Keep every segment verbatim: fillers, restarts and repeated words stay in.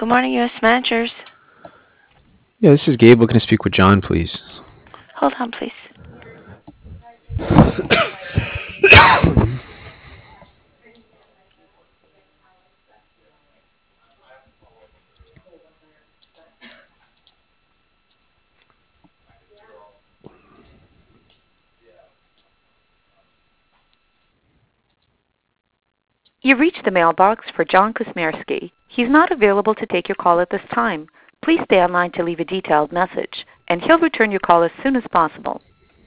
Good morning, U S Managers. Yeah, this is Gabe looking to speak with John, please. Hold on, please. You've reached the mailbox for John Kusmierski. He's not available to take your call at this time. Please stay online to leave a detailed message, and he'll return your call as soon as possible.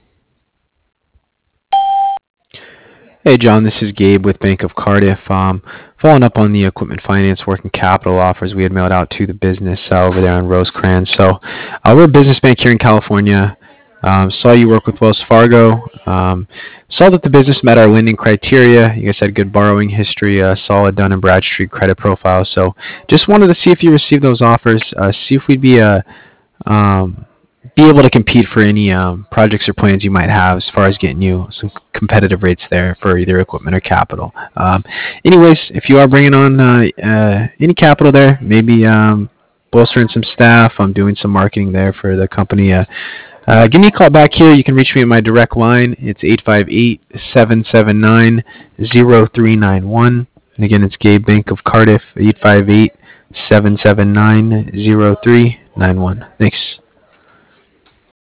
Hey, John, this is Gabe with Bank of Cardiff. Um, following up on the equipment finance working capital offers we had mailed out to the business uh, over there on Rosecrans. So uh, we're a business bank here in California. Um, saw you work with Wells Fargo. Um, saw that the business met our lending criteria. You guys had good borrowing history, uh, solid Dun and Bradstreet credit profile. So just wanted to see if you received those offers, uh, see if we'd be a um, be able to compete for any um, projects or plans you might have as far as getting you some competitive rates there for either equipment or capital. Um, anyways, if you are bringing on uh, uh, any capital there, maybe um, bolstering some staff, I'm doing some marketing there for the company. Uh, uh, give me a call back here. You can reach me at my direct line. It's eight five eight, seven seven nine, zero three nine one. And again, it's Gabe Bank of Cardiff, eight five eight, seven seven nine, zero three nine one. Thanks.